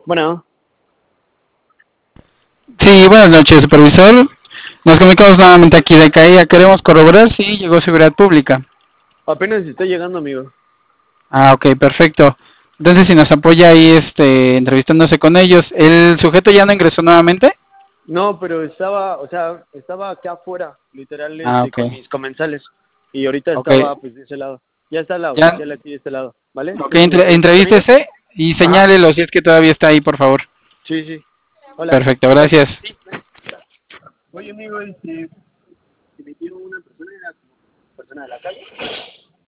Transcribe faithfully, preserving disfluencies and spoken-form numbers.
Bueno, Sí, buenas noches, supervisor. Nos comunicamos nuevamente aquí de Caía. Queremos corroborar si llegó seguridad pública. apenas está llegando, amigo. Ah, ok, perfecto. Entonces, si nos apoya ahí, este, entrevistándose con ellos. ¿El sujeto ya no ingresó nuevamente? No, pero estaba, o sea, estaba acá afuera, literal, Ah, este, ok. con mis comensales. Y ahorita Ok. estaba, pues, de ese lado. Ya está la Ya, oficial aquí de este lado, ¿vale? ok, Déjame, entre, ¿con tu permiso? entrevístese y Ajá. señálelo si es que todavía está ahí, por favor. Sí, sí. Hola. Perfecto, gracias. Sí. Oye, amigo, este, si me quiero una persona, era como persona de la calle.